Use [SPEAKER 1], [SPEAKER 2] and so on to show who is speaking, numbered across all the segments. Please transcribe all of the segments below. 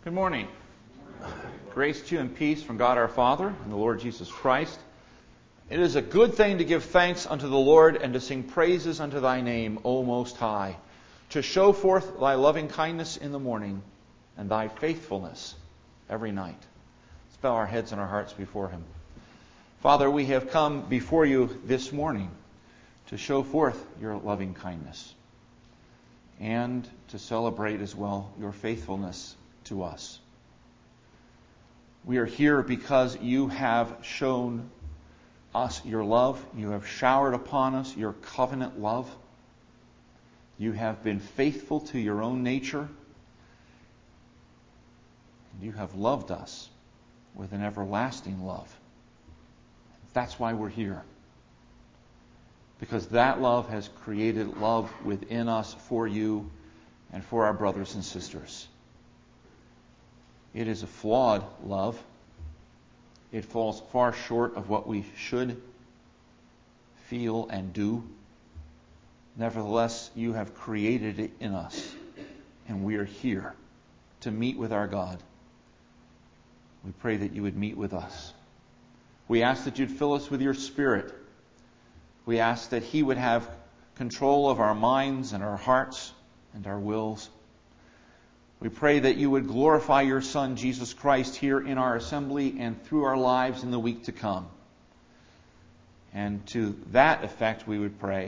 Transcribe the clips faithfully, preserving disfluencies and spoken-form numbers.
[SPEAKER 1] Good morning. Grace to you and peace from God our Father and the Lord Jesus Christ. It is a good thing to give thanks unto the Lord and to sing praises unto thy name, O Most High, to show forth thy loving kindness in the morning and thy faithfulness every night. Let's bow our heads and our hearts before Him. Father, we have come before you this morning to show forth your loving kindness and to celebrate as well your faithfulness to us. We are here because you have shown us your love. You have showered upon us your covenant love. You have been faithful to your own nature. And you have loved us with an everlasting love. That's why we're here. Because that love has created love within us for you and for our brothers and sisters. It is a flawed love. It falls far short of what we should feel and do. Nevertheless, you have created it in us, and we are here to meet with our God. We pray that you would meet with us. We ask that you'd fill us with your Spirit. We ask that He would have control of our minds and our hearts and our wills. We pray that you would glorify your Son, Jesus Christ, here in our assembly and through our lives in the week to come. And to that effect, we would pray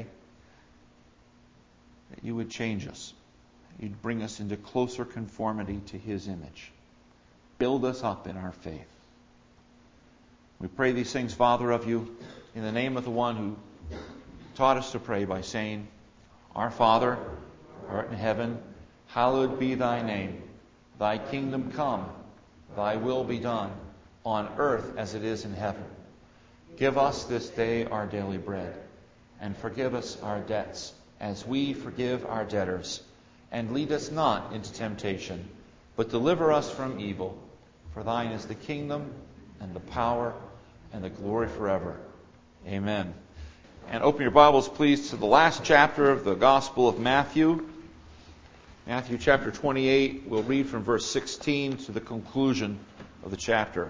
[SPEAKER 1] that you would change us. You'd bring us into closer conformity to His image. Build us up in our faith. We pray these things, Father, of you, in the name of the one who taught us to pray by saying, Our Father, who art in heaven, hallowed be thy name. Thy kingdom come, thy will be done, on earth as it is in heaven. Give us this day our daily bread, and forgive us our debts, as we forgive our debtors. And lead us not into temptation, but deliver us from evil. For thine is the kingdom, and the power, and the glory forever. Amen. And open your Bibles, please, to the last chapter of the Gospel of Matthew. Matthew chapter twenty-eight, we'll read from verse sixteen to the conclusion of the chapter.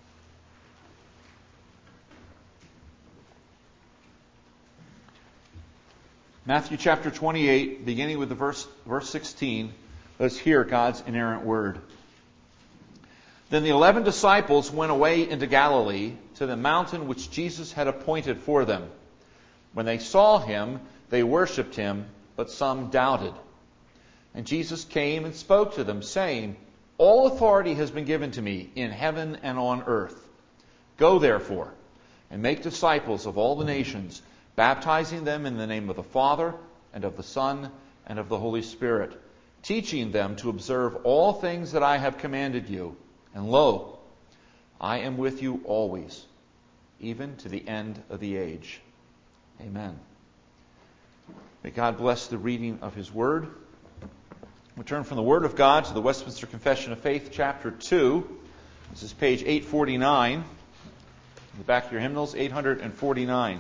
[SPEAKER 1] Matthew chapter twenty-eight, beginning with the verse, verse sixteen, let's hear God's inerrant word. Then the eleven disciples went away into Galilee to the mountain which Jesus had appointed for them. When they saw Him, they worshipped Him, but some doubted. And Jesus came and spoke to them, saying, All authority has been given to me in heaven and on earth. Go therefore, and make disciples of all the nations, baptizing them in the name of the Father, and of the Son, and of the Holy Spirit, teaching them to observe all things that I have commanded you. And lo, I am with you always, even to the end of the age. Amen. May God bless the reading of His Word. We turn from the Word of God to the Westminster Confession of Faith, chapter two. This is page eight forty-nine. In the back of your hymnals, eight forty-nine.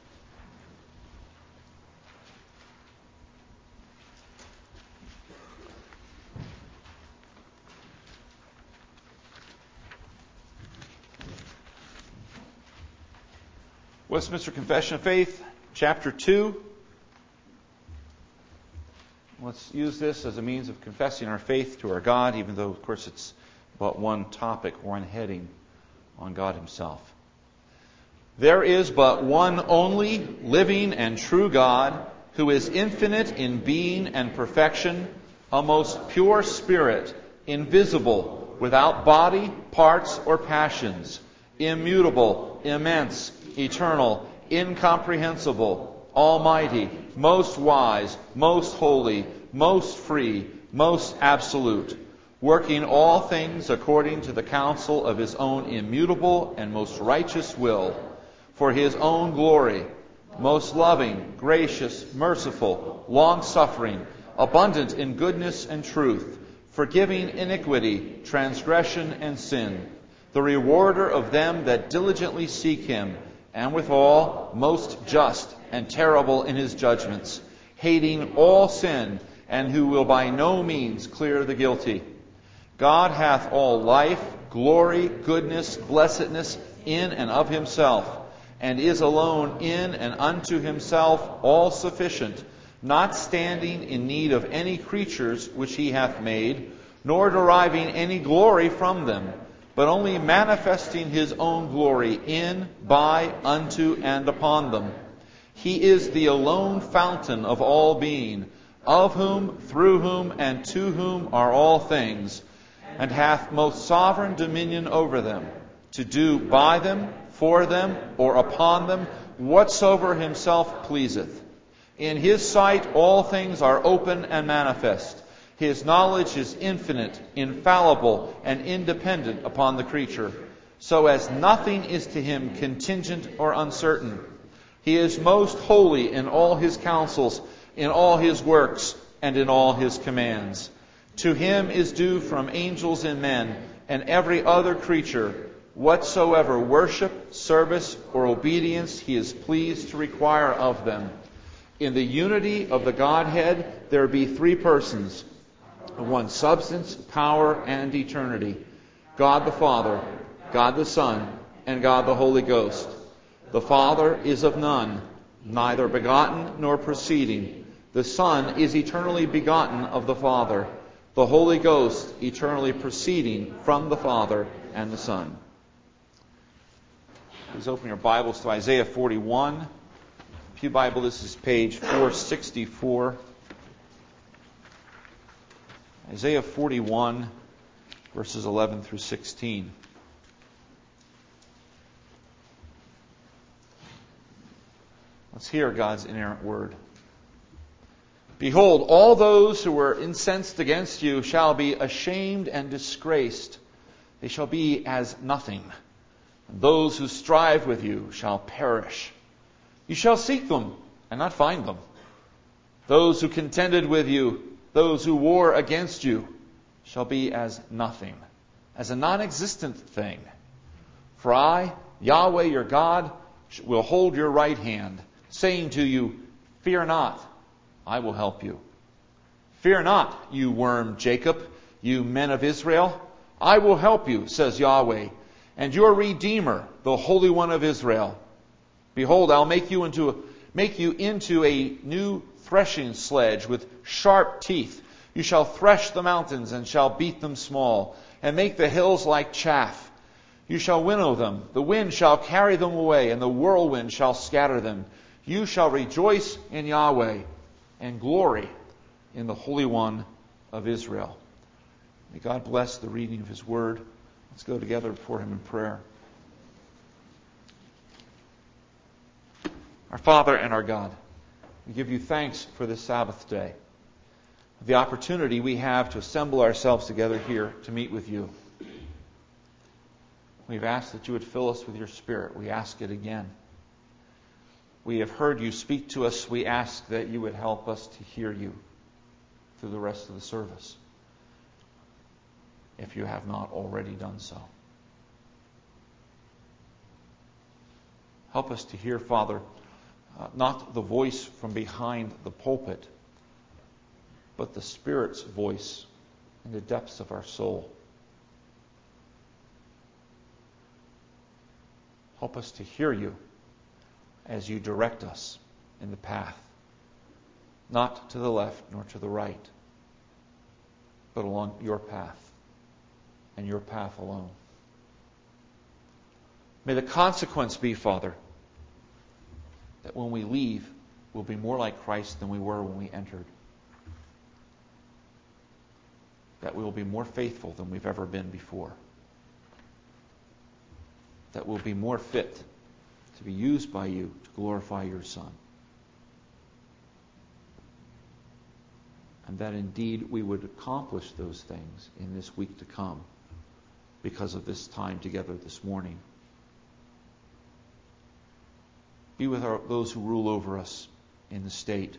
[SPEAKER 1] Westminster Confession of Faith, chapter two. Let's use this as a means of confessing our faith to our God, even though, of course, it's but one topic, one heading on God Himself. There is but one only living and true God, who is infinite in being and perfection, a most pure spirit, invisible, without body, parts, or passions, immutable, immense, eternal, incomprehensible, almighty, most wise, most holy, most free, most absolute, working all things according to the counsel of His own immutable and most righteous will, for His own glory, most loving, gracious, merciful, long-suffering, abundant in goodness and truth, forgiving iniquity, transgression, and sin, the rewarder of them that diligently seek Him, and withal most just and terrible in His judgments, hating all sin, and who will by no means clear the guilty. God hath all life, glory, goodness, blessedness in and of himself, and is alone in and unto himself all sufficient, not standing in need of any creatures which he hath made, nor deriving any glory from them, but only manifesting his own glory in, by, unto, and upon them. He is the alone fountain of all being, of whom, through whom, and to whom are all things, and hath most sovereign dominion over them, to do by them, for them, or upon them, whatsoever himself pleaseth. In his sight all things are open and manifest. His knowledge is infinite, infallible, and independent upon the creature, so as nothing is to him contingent or uncertain. He is most holy in all his counsels, in all his works, and in all his commands. To him is due from angels and men, and every other creature, whatsoever worship, service, or obedience he is pleased to require of them. In the unity of the Godhead there be three persons, one substance, power, and eternity. God the Father, God the Son, and God the Holy Ghost. The Father is of none, neither begotten nor proceeding. The Son is eternally begotten of the Father. The Holy Ghost eternally proceeding from the Father and the Son. Please open your Bibles to Isaiah forty-one. Pew Bible, this is page four sixty-four. Isaiah forty-one, verses eleven through sixteen. Let's hear God's inerrant word. Behold, all those who were incensed against you shall be ashamed and disgraced. They shall be as nothing. And those who strive with you shall perish. You shall seek them and not find them. Those who contended with you, those who war against you, shall be as nothing, as a non-existent thing. For I, Yahweh your God, will hold your right hand, saying to you, fear not, I will help you. Fear not, you worm Jacob, you men of Israel. I will help you, says Yahweh, and your Redeemer, the Holy One of Israel. Behold, I'll make you into make you into a new threshing sledge with sharp teeth. You shall thresh the mountains and shall beat them small, and make the hills like chaff. You shall winnow them. The wind shall carry them away, and the whirlwind shall scatter them. You shall rejoice in Yahweh, and glory in the Holy One of Israel. May God bless the reading of His Word. Let's go together before Him in prayer. Our Father and our God, we give you thanks for this Sabbath day, the opportunity we have to assemble ourselves together here to meet with you. We've asked that you would fill us with your Spirit. We ask it again. We have heard you speak to us. We ask that you would help us to hear you through the rest of the service, if you have not already done so. Help us to hear, Father, uh, not the voice from behind the pulpit, but the Spirit's voice in the depths of our soul. Help us to hear you as you direct us in the path, not to the left nor to the right, but along your path and your path alone. May the consequence be, Father, that when we leave, we'll be more like Christ than we were when we entered. That we will be more faithful than we've ever been before. That we'll be more fit to be used by you to glorify your Son. And that indeed we would accomplish those things in this week to come because of this time together this morning. Be with our, those who rule over us in the state.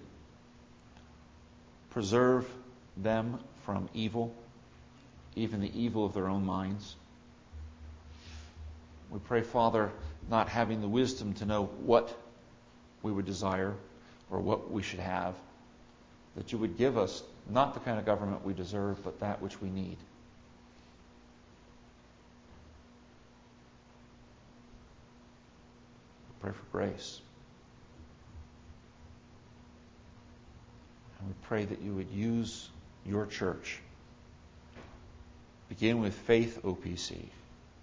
[SPEAKER 1] Preserve them from evil, even the evil of their own minds. We pray, Father, not having the wisdom to know what we would desire or what we should have, that you would give us not the kind of government we deserve, but that which we need. Pray for grace. And we pray that you would use your church. Begin with Faith O P C. To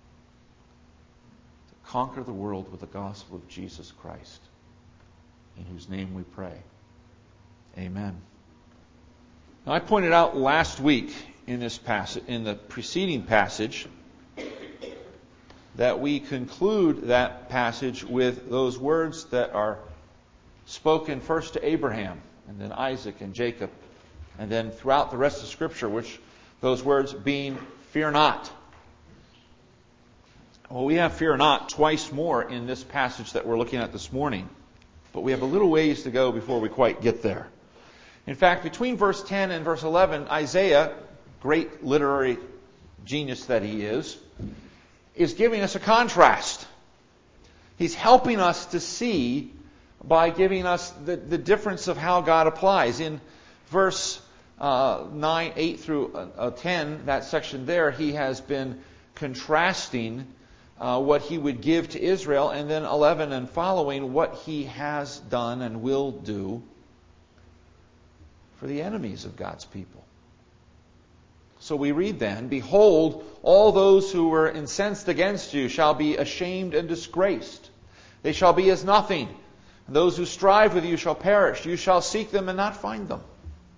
[SPEAKER 1] conquer the world with the gospel of Jesus Christ. In whose name we pray. Amen. Now, I pointed out last week in this passage, in the preceding passage, that we conclude that passage with those words that are spoken first to Abraham, and then Isaac and Jacob, and then throughout the rest of Scripture, which those words being, fear not. Well, we have fear not twice more in this passage that we're looking at this morning, but we have a little ways to go before we quite get there. In fact, between verse ten and verse eleven, Isaiah, great literary genius that he is, is giving us a contrast. He's helping us to see by giving us the, the difference of how God applies. In verse uh, nine, eight through uh, ten, that section there, he has been contrasting uh, what he would give to Israel, and then eleven and following, what he has done and will do for the enemies of God's people. So we read then, behold, all those who were incensed against you shall be ashamed and disgraced. They shall be as nothing. And those who strive with you shall perish. You shall seek them and not find them.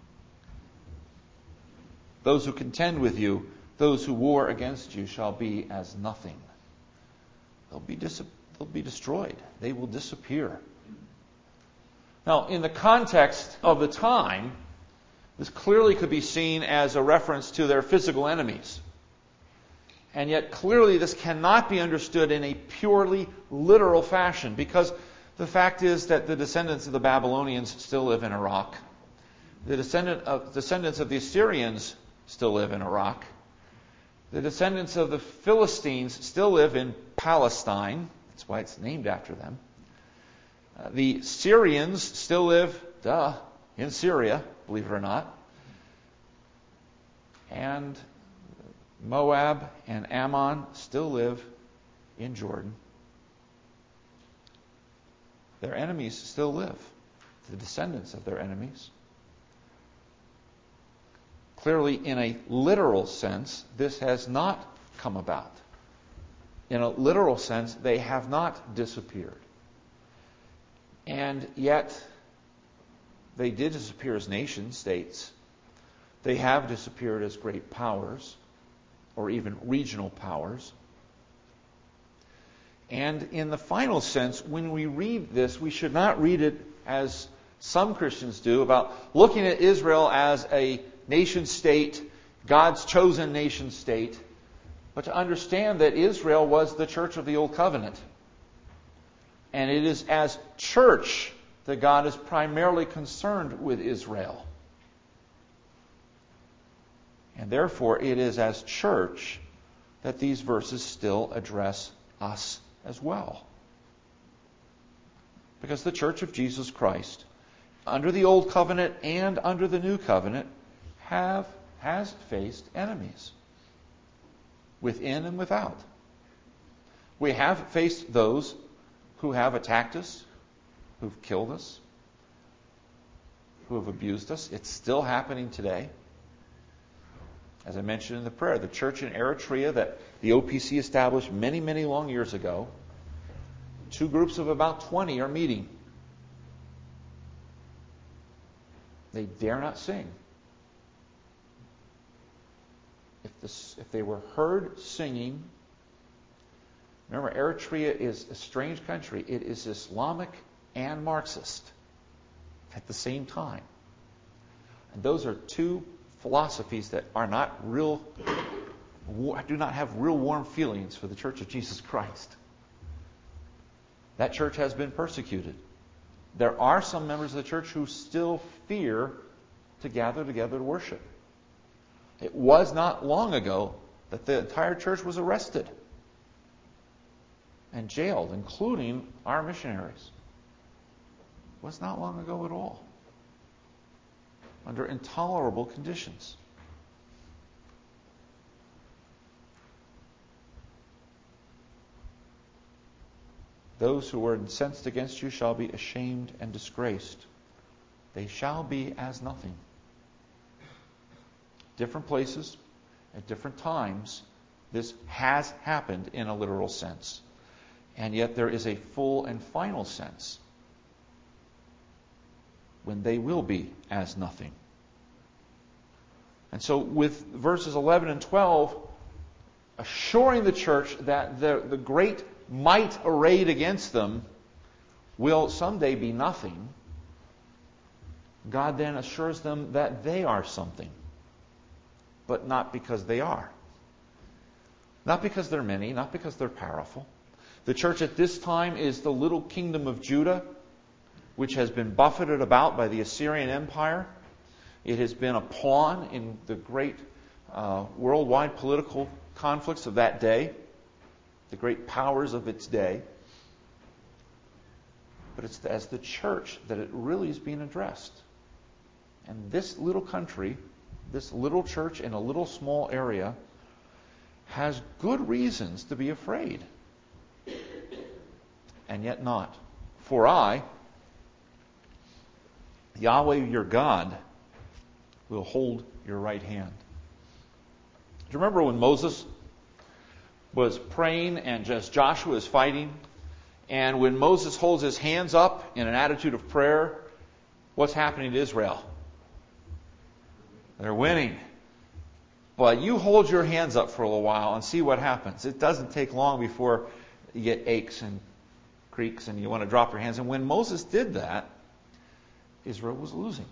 [SPEAKER 1] Those who contend with you, those who war against you, shall be as nothing. They'll be, dis- they'll be destroyed. They will disappear. Now, in the context of the time, this clearly could be seen as a reference to their physical enemies. And yet clearly this cannot be understood in a purely literal fashion, because the fact is that the descendants of the Babylonians still live in Iraq. The descendant of, descendants of the Assyrians still live in Iraq. The descendants of the Philistines still live in Palestine. That's why it's named after them. Uh, the Syrians still live, duh, in Syria, believe it or not. And Moab and Ammon still live in Jordan. Their enemies still live, the descendants of their enemies. Clearly, in a literal sense, this has not come about. In a literal sense, they have not disappeared. And yet, they did disappear as nation states. They have disappeared as great powers, or even regional powers. And in the final sense, when we read this, we should not read it as some Christians do, about looking at Israel as a nation state, God's chosen nation state, but to understand that Israel was the church of the Old Covenant. And it is as church that God is primarily concerned with Israel. And therefore, it is as church that these verses still address us as well. Because the church of Jesus Christ, under the Old Covenant and under the New Covenant, have has faced enemies, within and without. We have faced those who have attacked us, who've killed us, who have abused us. It's still happening today. As I mentioned in the prayer, the church in Eritrea that the O P C established many, many long years ago, two groups of about twenty are meeting. They dare not sing. If, this, if they were heard singing, remember, Eritrea is a strange country. It is Islamic and Marxist at the same time. And those are two philosophies that are not real, do not have real warm feelings for the Church of Jesus Christ. That church has been persecuted. There are some members of the church who still fear to gather together to worship. It was not long ago that the entire church was arrested and jailed, including our missionaries. It was not long ago at all. Under intolerable conditions. Those who were incensed against you shall be ashamed and disgraced. They shall be as nothing. Different places, at different times, this has happened in a literal sense. And yet there is a full and final sense when they will be as nothing. And so with verses eleven and twelve, assuring the church that the, the great might arrayed against them will someday be nothing, God then assures them that they are something, but not because they are. Not because they're many, not because they're powerful. The church at this time is the little kingdom of Judah, which has been buffeted about by the Assyrian Empire. It has been a pawn in the great uh, worldwide political conflicts of that day, the great powers of its day. But it's as the church that it really is being addressed. And this little country, this little church in a little small area, has good reasons to be afraid. And yet not. For I, Yahweh your God, will hold your right hand. Do you remember when Moses was praying and just Joshua is fighting? And when Moses holds his hands up in an attitude of prayer, what's happening to Israel? They're winning. But you hold your hands up for a little while and see what happens. It doesn't take long before you get aches and creaks and you want to drop your hands. And when Moses did that, Israel was losing.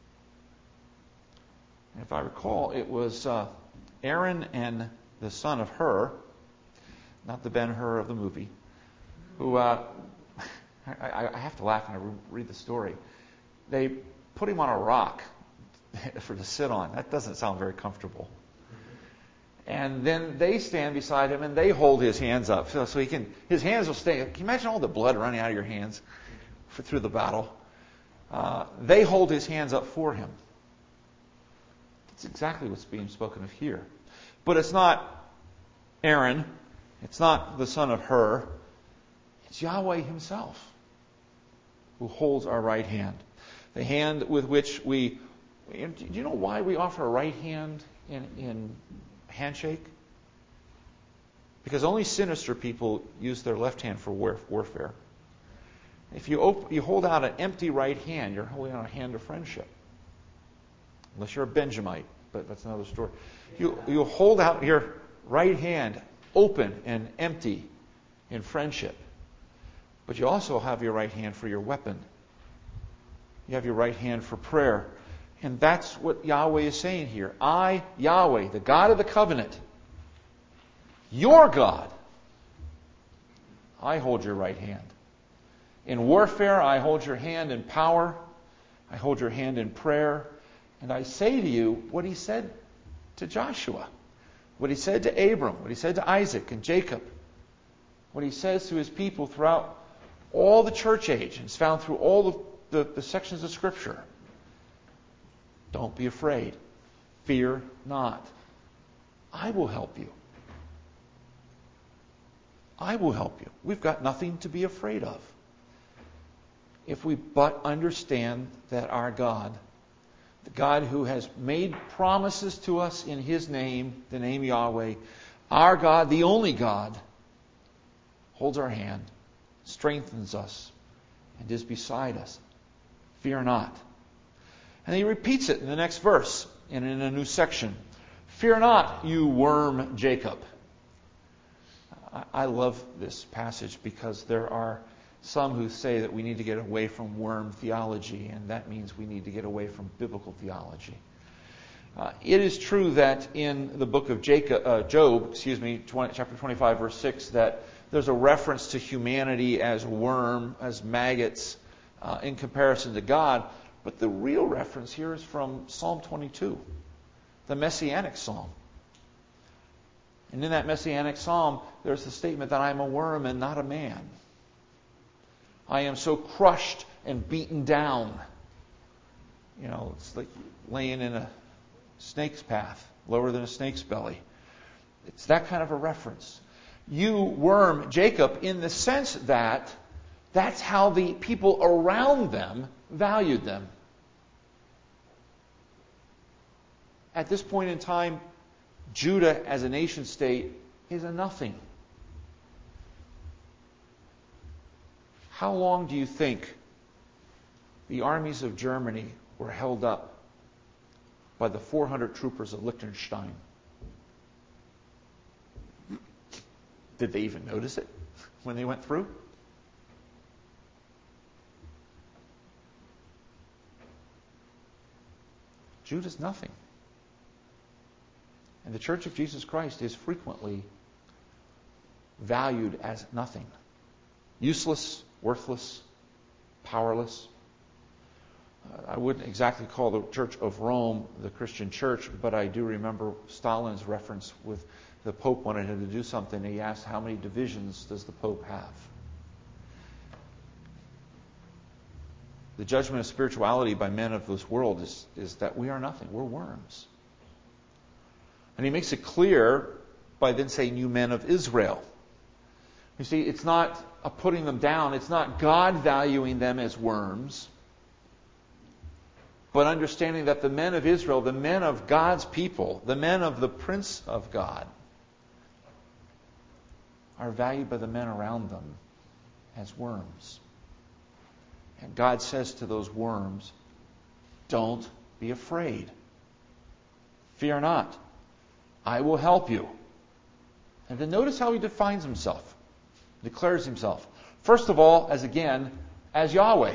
[SPEAKER 1] And if I recall, it was uh, Aaron and the son of Hur, not the Ben-Hur of the movie, who, uh, I, I have to laugh when I read the story. They put him on a rock for to sit on. That doesn't sound very comfortable. And then they stand beside him and they hold his hands up so, so he can. His hands will stay. Can you imagine all the blood running out of your hands for, through the battle? Uh, they hold his hands up for him. That's exactly what's being spoken of here. But it's not Aaron. It's not the son of Hur. It's Yahweh himself who holds our right hand. The hand with which we... Do you know why we offer a right hand in, in handshake? Because only sinister people use their left hand for warfare. If you op- you hold out an empty right hand, you're holding out a hand of friendship. Unless you're a Benjamite, but that's another story. You you hold out your right hand open and empty in friendship. But you also have your right hand for your weapon. You have your right hand for prayer. And that's what Yahweh is saying here. I, Yahweh, the God of the covenant, your God, I hold your right hand. In warfare, I hold your hand in power. I hold your hand in prayer. And I say to you what he said to Joshua, what he said to Abram, what he said to Isaac and Jacob, what he says to his people throughout all the church age, and it's found through all the, the, the sections of Scripture. Don't be afraid. Fear not. I will help you. I will help you. We've got nothing to be afraid of. If we but understand that our God, the God who has made promises to us in His name, the name Yahweh, our God, the only God, holds our hand, strengthens us, and is beside us. Fear not. And he repeats it in the next verse and in a new section. Fear not, you worm Jacob. I love this passage because there are some who say that we need to get away from worm theology, and that means we need to get away from biblical theology. Uh, it is true that in the book of Jacob, uh, Job, excuse me, twenty, chapter twenty-five, verse six, that there's a reference to humanity as worm, as maggots, uh, in comparison to God. But the real reference here is from Psalm twenty-two, the Messianic Psalm. And in that Messianic Psalm, there's the statement that I am a worm and not a man. I am so crushed and beaten down. You know, it's like laying in a snake's path, lower than a snake's belly. It's that kind of a reference. You worm Jacob in the sense that That's how the people around them valued them. At this point in time, Judah as a nation state is a nothing. How long do you think the armies of Germany were held up by the four hundred troopers of Liechtenstein? Did they even notice it when they went through? Judah's nothing. And the Church of Jesus Christ is frequently valued as nothing. Useless, worthless, powerless. Uh, I wouldn't exactly call the Church of Rome the Christian church, but I do remember Stalin's reference with the Pope wanted him to do something. He asked, how many divisions does the Pope have? The judgment of spirituality by men of this world is, is that we are nothing. We're worms. And he makes it clear by then saying, you men of Israel. You see, it's not a putting them down. It's not God valuing them as worms, but understanding that the men of Israel, the men of God's people, the men of the Prince of God, are valued by the men around them as worms. And God says to those worms, don't be afraid. Fear not. I will help you. And then notice how he defines himself, declares himself. First of all, as again, as Yahweh.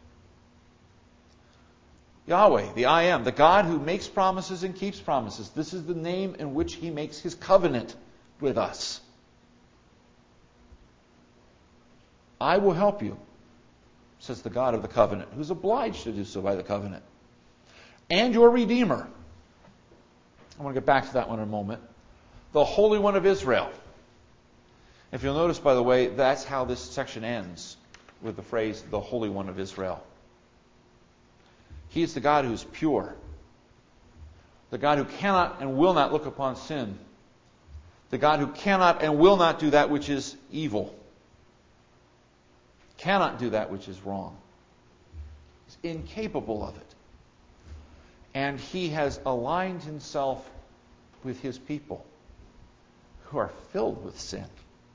[SPEAKER 1] Yahweh, the I Am, the God who makes promises and keeps promises. This is the name in which he makes his covenant with us. I will help you, says the God of the covenant, who's obliged to do so by the covenant. And your Redeemer. I want to get back to that one in a moment. The Holy One of Israel. If you'll notice, by the way, that's how this section ends, with the phrase, the Holy One of Israel. He is the God who's pure. The God who cannot and will not look upon sin. The God who cannot and will not do that which is evil. Cannot do that which is wrong. He's incapable of it. And he has aligned himself with his people who are filled with sin.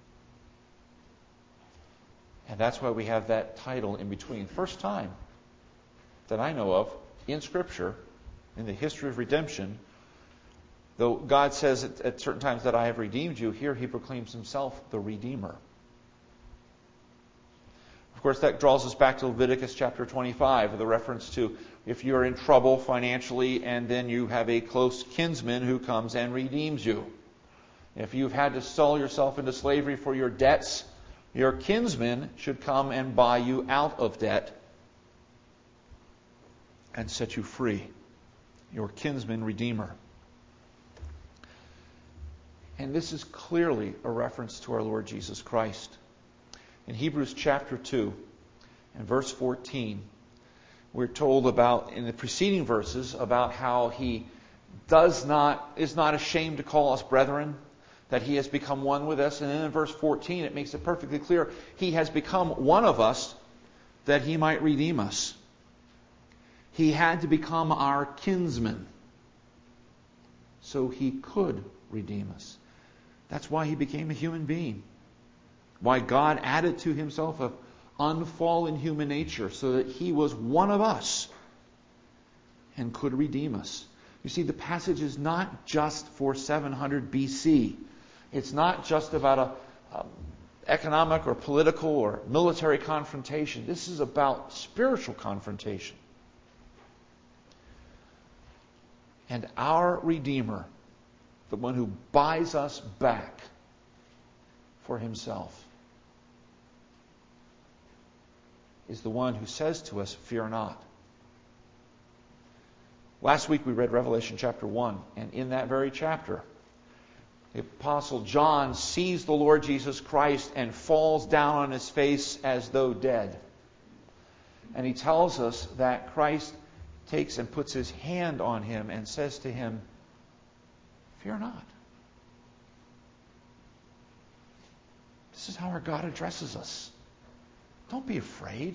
[SPEAKER 1] And that's why we have that title in between. First time that I know of in Scripture, in the history of redemption, though God says at, at certain times that I have redeemed you, here he proclaims himself the Redeemer. Of course, that draws us back to Leviticus chapter twenty-five, the reference to if you're in trouble financially and then you have a close kinsman who comes and redeems you. If you've had to sell yourself into slavery for your debts, your kinsman should come and buy you out of debt and set you free. Your kinsman redeemer. And this is clearly a reference to our Lord Jesus Christ. In Hebrews chapter two and verse fourteen, we're told about, in the preceding verses, about how he does not, is not ashamed to call us brethren, that he has become one with us. And then in verse fourteen, it makes it perfectly clear, he has become one of us that he might redeem us. He had to become our kinsman so he could redeem us. That's why he became a human being. Why God added to himself an unfallen human nature so that he was one of us and could redeem us. You see, the passage is not just for seven hundred B C. It's not just about a, a economic or political or military confrontation. This is about spiritual confrontation. And our Redeemer, the one who buys us back for himself, is the one who says to us, fear not. Last week we read Revelation chapter one, and in that very chapter, the Apostle John sees the Lord Jesus Christ and falls down on his face as though dead. And he tells us that Christ takes and puts his hand on him and says to him, fear not. This is how our God addresses us. Don't be afraid.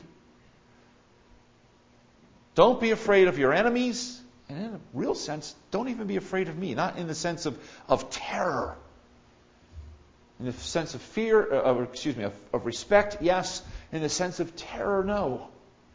[SPEAKER 1] Don't be afraid of your enemies. And in a real sense, don't even be afraid of me. Not in the sense of, of terror. In the sense of fear, uh, or excuse me, of, of respect, yes. In the sense of terror, no.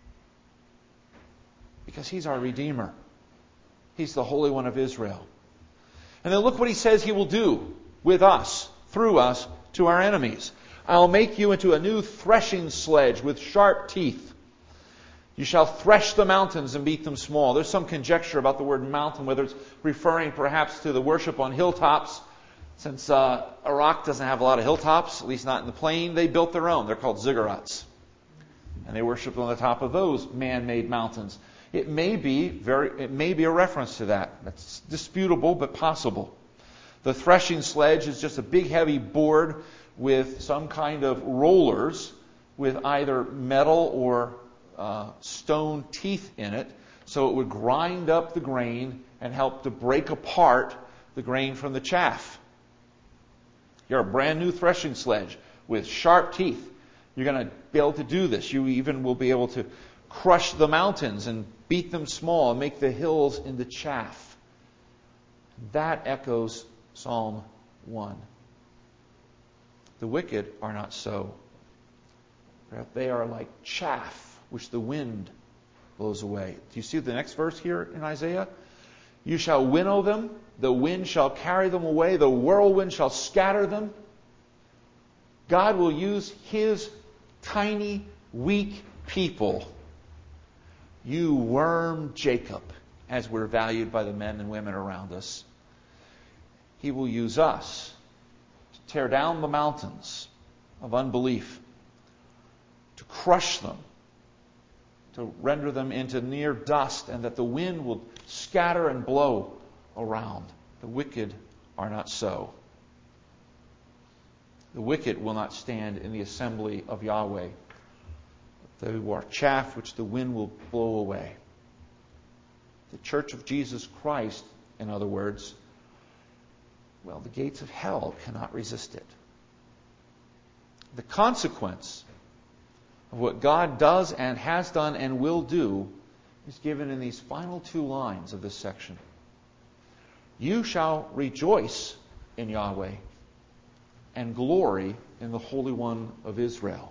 [SPEAKER 1] Because He's our Redeemer. He's the Holy One of Israel. And then look what He says He will do with us, through us, to our enemies. I'll make you into a new threshing sledge with sharp teeth. You shall thresh the mountains and beat them small. There's some conjecture about the word mountain, whether it's referring perhaps to the worship on hilltops. Since uh, Iraq doesn't have a lot of hilltops, at least not in the plain, they built their own. They're called ziggurats. And they worshiped on the top of those man-made mountains. It may be very, it may be a reference to that. That's disputable, but possible. The threshing sledge is just a big, heavy board with some kind of rollers with either metal or uh, stone teeth in it, so it would grind up the grain and help to break apart the grain from the chaff. You're a brand new threshing sledge with sharp teeth. You're going to be able to do this. You even will be able to crush the mountains and beat them small and make the hills into chaff. That echoes Psalm one. The wicked are not so. They are like chaff which the wind blows away. Do you see the next verse here in Isaiah? You shall winnow them, the wind shall carry them away, the whirlwind shall scatter them. God will use His tiny, weak people. You worm Jacob, as we're valued by the men and women around us. He will use us to tear down the mountains of unbelief, to crush them, to render them into near dust, and that the wind will scatter and blow around. The wicked are not so. The wicked will not stand in the assembly of Yahweh. They are chaff which the wind will blow away. The church of Jesus Christ, in other words, well, the gates of hell cannot resist it. The consequence of what God does and has done and will do is given in these final two lines of this section. You shall rejoice in Yahweh and glory in the Holy One of Israel.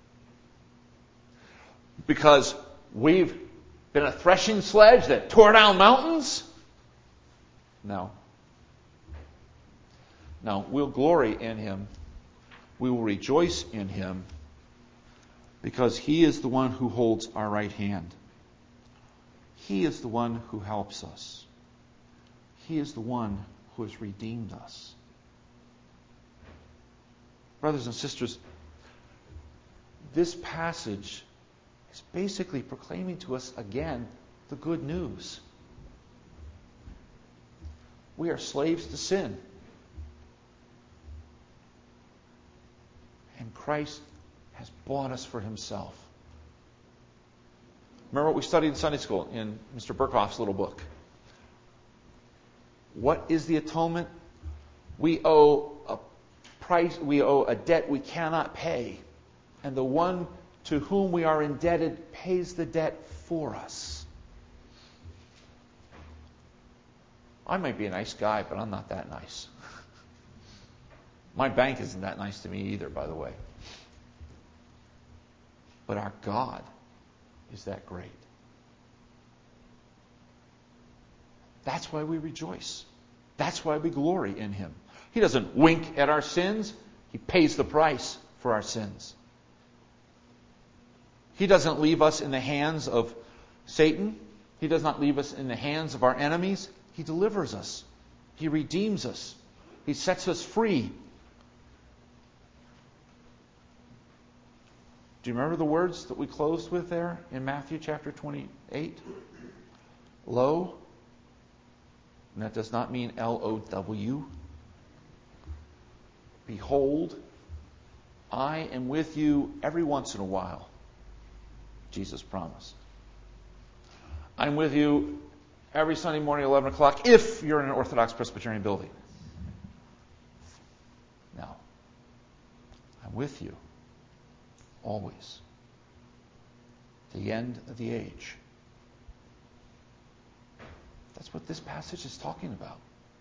[SPEAKER 1] Because we've been a threshing sledge that tore down mountains? No. No, we'll glory in Him. We will rejoice in Him because He is the one who holds our right hand. He is the one who helps us. He is the one who has redeemed us. Brothers and sisters, this passage is basically proclaiming to us again the good news. We are slaves to sin. And Christ has bought us for Himself. Remember what we studied in Sunday school in Mister Burkhoff's little book. What is the atonement? We owe a price, we owe a debt we cannot pay. And the one to whom we are indebted pays the debt for us. I might be a nice guy, but I'm not that nice. My bank isn't that nice to me either, by the way. But our God is that great. That's why we rejoice. That's why we glory in Him. He doesn't wink at our sins. He pays the price for our sins. He doesn't leave us in the hands of Satan. He does not leave us in the hands of our enemies. He delivers us. He redeems us. He sets us free. Do you remember the words that we closed with there in Matthew chapter twenty-eight? Lo, and that does not mean L O W. Behold, I am with you every once in a while, Jesus promised. I'm with you every Sunday morning at eleven o'clock if you're in an Orthodox Presbyterian building. No. I'm with you always. to the end of the age. That's what this passage is talking about.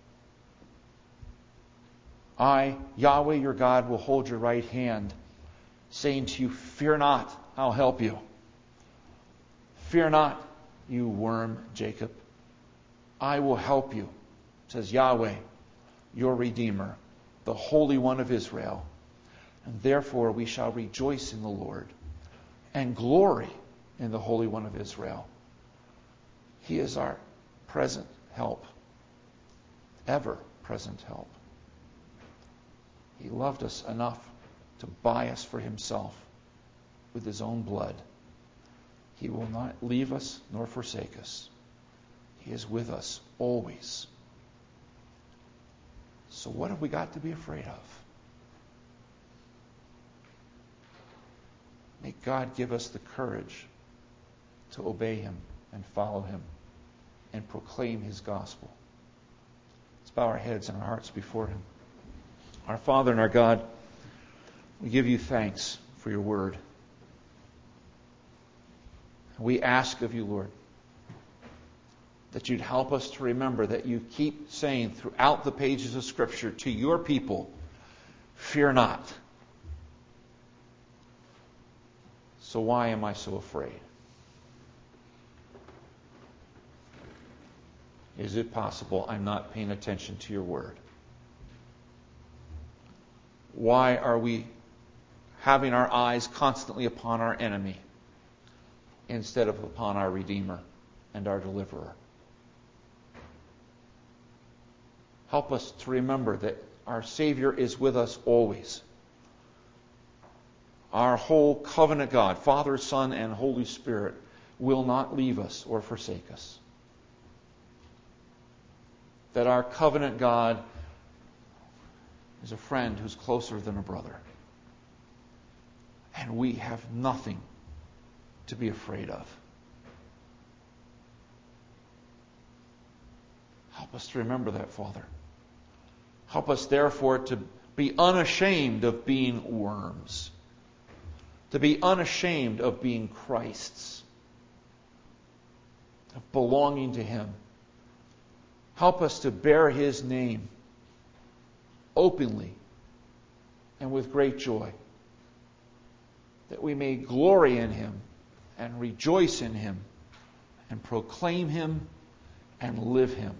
[SPEAKER 1] I, Yahweh your God, will hold your right hand, saying to you, fear not, I'll help you. Fear not, you worm Jacob. I will help you, says Yahweh, your Redeemer, the Holy One of Israel. And therefore we shall rejoice in the Lord and glory in the Holy One of Israel. He is our present help, ever present help. He loved us enough to buy us for himself with his own blood. He will not leave us nor forsake us. He is with us always. So what have we got to be afraid of? May God give us the courage to obey him and follow him and proclaim his gospel. Let's bow our heads and our hearts before him. Our Father and our God, we give you thanks for your word. We ask of you, Lord, that you'd help us to remember that you keep saying throughout the pages of Scripture to your people, fear not. So why am I so afraid? Is it possible I'm not paying attention to your word? Why are we having our eyes constantly upon our enemy instead of upon our Redeemer and our Deliverer? Help us to remember that our Savior is with us always. Our whole covenant God, Father, Son, and Holy Spirit, will not leave us or forsake us. That our covenant God is a friend who's closer than a brother. And we have nothing to be afraid of. Help us to remember that, Father. Help us, therefore, to be unashamed of being worms. To be unashamed of being Christ's. Of belonging to him. Help us to bear his name openly and with great joy, that we may glory in him and rejoice in him and proclaim him and live him.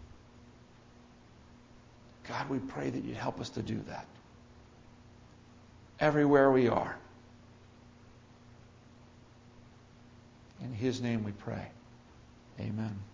[SPEAKER 1] God, we pray that you'd help us to do that everywhere we are. In his name we pray. Amen.